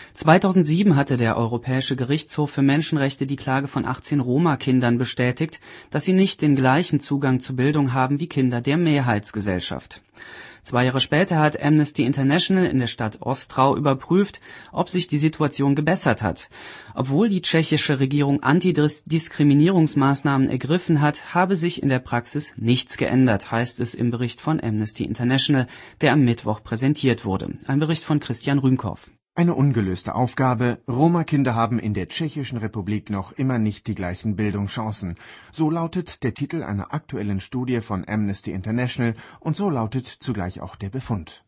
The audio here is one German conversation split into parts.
2007 hatte der Europäische Gerichtshof für Menschenrechte die Klage von 18 Roma-Kindern bestätigt, dass sie nicht den gleichen Zugang zu Bildung haben wie Kinder der Mehrheitsgesellschaft. 2 Jahre später hat Amnesty International in der Stadt Ostrau überprüft, ob sich die Situation gebessert hat. Obwohl die tschechische Regierung Antidiskriminierungsmaßnahmen ergriffen hat, habe sich in der Praxis nichts geändert, heißt es im Bericht von Amnesty International, der am Mittwoch präsentiert wurde. Ein Bericht von Christian Rühmkow. Eine ungelöste Aufgabe. Roma-Kinder haben in der Tschechischen Republik noch immer nicht die gleichen Bildungschancen. So lautet der Titel einer aktuellen Studie von Amnesty International und so lautet zugleich auch der Befund.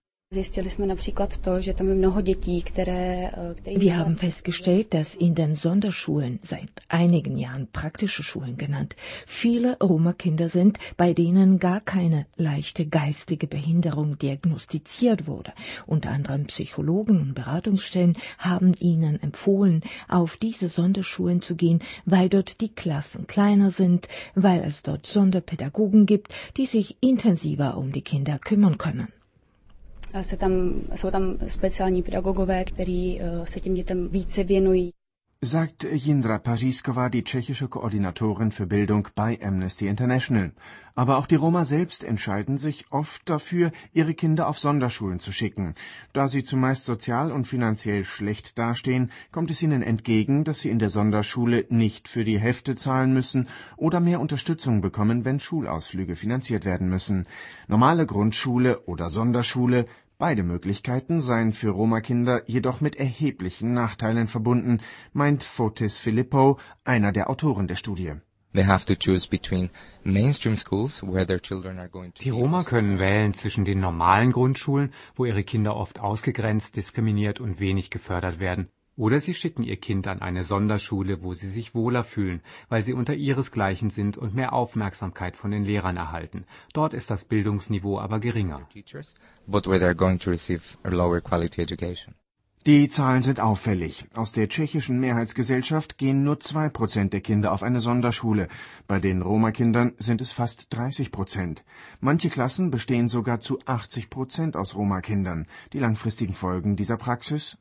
Wir haben festgestellt, dass in den Sonderschulen, seit einigen Jahren praktische Schulen genannt, viele Roma-Kinder sind, bei denen gar keine leichte geistige Behinderung diagnostiziert wurde. Unter anderem Psychologen und Beratungsstellen haben ihnen empfohlen, auf diese Sonderschulen zu gehen, weil dort die Klassen kleiner sind, weil es dort Sonderpädagogen gibt, die sich intensiver um die Kinder kümmern können. Jsou tam speciální pedagogové, kteří se těm dětem více věnují. Sagt Jindra Pařízková, die tschechische Koordinatorin für Bildung bei Amnesty International. Aber auch die Roma selbst entscheiden sich oft dafür, ihre Kinder auf Sonderschulen zu schicken. Da sie zumeist sozial und finanziell schlecht dastehen, kommt es ihnen entgegen, dass sie in der Sonderschule nicht für die Hefte zahlen müssen oder mehr Unterstützung bekommen, wenn Schulausflüge finanziert werden müssen. Normale Grundschule oder Sonderschule, beide Möglichkeiten seien für Roma-Kinder jedoch mit erheblichen Nachteilen verbunden, meint Fotis Filippo, einer der Autoren der Studie. They have to choose between mainstream schools, where their children are going to. Die Roma können wählen zwischen den normalen Grundschulen, wo ihre Kinder oft ausgegrenzt, diskriminiert und wenig gefördert werden, oder sie schicken ihr Kind an eine Sonderschule, wo sie sich wohler fühlen, weil sie unter ihresgleichen sind und mehr Aufmerksamkeit von den Lehrern erhalten. Dort ist das Bildungsniveau aber geringer. But where they're going to receive a lower quality education. Die Zahlen sind auffällig. Aus der tschechischen Mehrheitsgesellschaft gehen nur 2% der Kinder auf eine Sonderschule. Bei den Roma-Kindern sind es fast 30%. Manche Klassen bestehen sogar zu 80% aus Roma-Kindern. Die langfristigen Folgen dieser Praxis?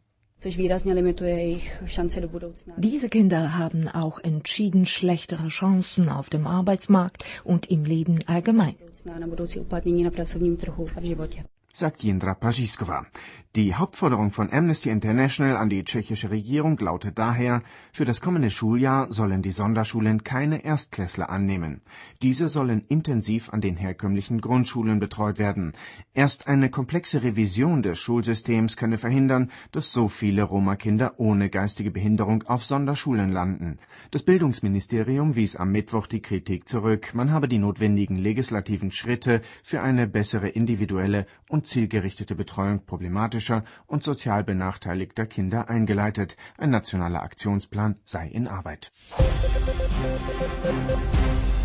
Diese Kinder haben auch entschieden schlechtere Chancen auf dem Arbeitsmarkt und im Leben allgemein. Sagt Jindra Pařízková. Die Hauptforderung von Amnesty International an die tschechische Regierung lautet daher, für das kommende Schuljahr sollen die Sonderschulen keine Erstklässler annehmen. Diese sollen intensiv an den herkömmlichen Grundschulen betreut werden. Erst eine komplexe Revision des Schulsystems könne verhindern, dass so viele Roma-Kinder ohne geistige Behinderung auf Sonderschulen landen. Das Bildungsministerium wies am Mittwoch die Kritik zurück. Man habe die notwendigen legislativen Schritte für eine bessere individuelle und zielgerichtete Betreuung problematischer und sozial benachteiligter Kinder eingeleitet. Ein nationaler Aktionsplan sei in Arbeit.